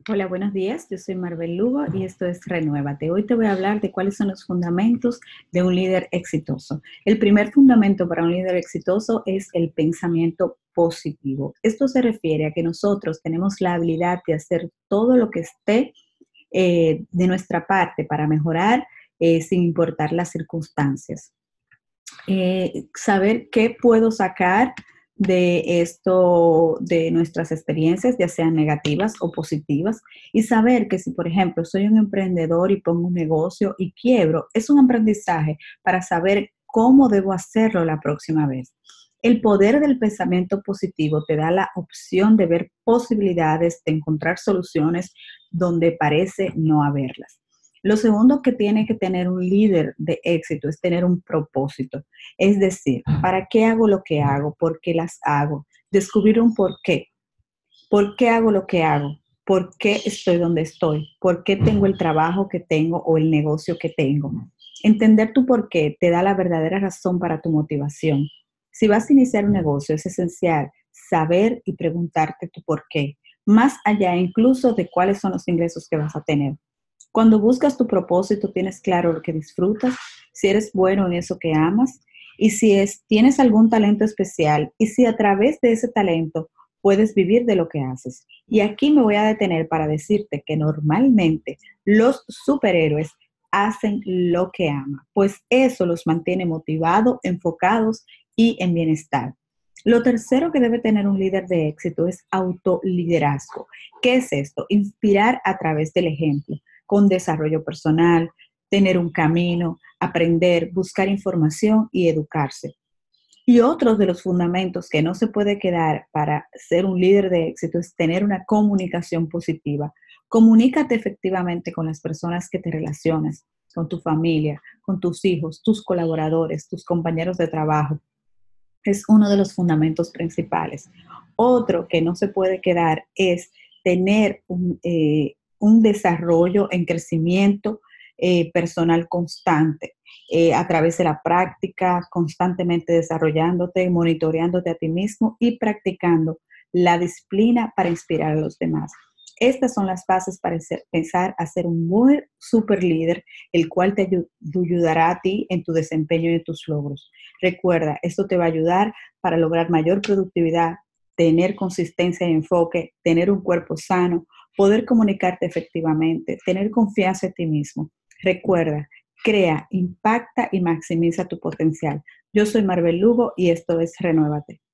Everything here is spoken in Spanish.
Hola, buenos días. Yo soy Maribel Lugo y esto es Renuévate. Hoy te voy a hablar de cuáles son los fundamentos de un líder exitoso. El primer fundamento para un líder exitoso es el pensamiento positivo. Esto se refiere a que nosotros tenemos la habilidad de hacer todo lo que esté de nuestra parte para mejorar sin importar las circunstancias. Saber qué puedo sacar de esto, de nuestras experiencias, ya sean negativas o positivas, y saber que si, por ejemplo, soy un emprendedor y pongo un negocio y quiebro, es un aprendizaje para saber cómo debo hacerlo la próxima vez. El poder del pensamiento positivo te da la opción de ver posibilidades, de encontrar soluciones donde parece no haberlas. Lo segundo que tiene que tener un líder de éxito es tener un propósito. Es decir, ¿para qué hago lo que hago? ¿Por qué las hago? Descubrir un por qué. ¿Por qué hago lo que hago? ¿Por qué estoy donde estoy? ¿Por qué tengo el trabajo que tengo o el negocio que tengo? Entender tu por qué te da la verdadera razón para tu motivación. Si vas a iniciar un negocio, es esencial saber y preguntarte tu por qué, más allá incluso de cuáles son los ingresos que vas a tener. Cuando buscas tu propósito, tienes claro lo que disfrutas, si eres bueno en eso que amas y si tienes algún talento especial y si a través de ese talento puedes vivir de lo que haces. Y aquí me voy a detener para decirte que normalmente los superhéroes hacen lo que aman, pues eso los mantiene motivados, enfocados y en bienestar. Lo tercero que debe tener un líder de éxito es autoliderazgo. ¿Qué es esto? Inspirar a través del ejemplo, con desarrollo personal, tener un camino, aprender, buscar información y educarse. Y otros de los fundamentos que no se puede quedar para ser un líder de éxito es tener una comunicación positiva. Comunícate efectivamente con las personas que te relacionas, con tu familia, con tus hijos, tus colaboradores, tus compañeros de trabajo. Es uno de los fundamentos principales. Otro que no se puede quedar es tener un desarrollo en crecimiento personal constante a través de la práctica, constantemente desarrollándote, monitoreándote a ti mismo y practicando la disciplina para inspirar a los demás. Estas son las bases para pensar a ser un buen super líder, el cual te ayudará a ti en tu desempeño y en tus logros. Recuerda, esto te va a ayudar para lograr mayor productividad, tener consistencia y enfoque, tener un cuerpo sano, poder comunicarte efectivamente, tener confianza en ti mismo. Recuerda, crea, impacta y maximiza tu potencial. Yo soy Maribel Lugo y esto es Renuévate.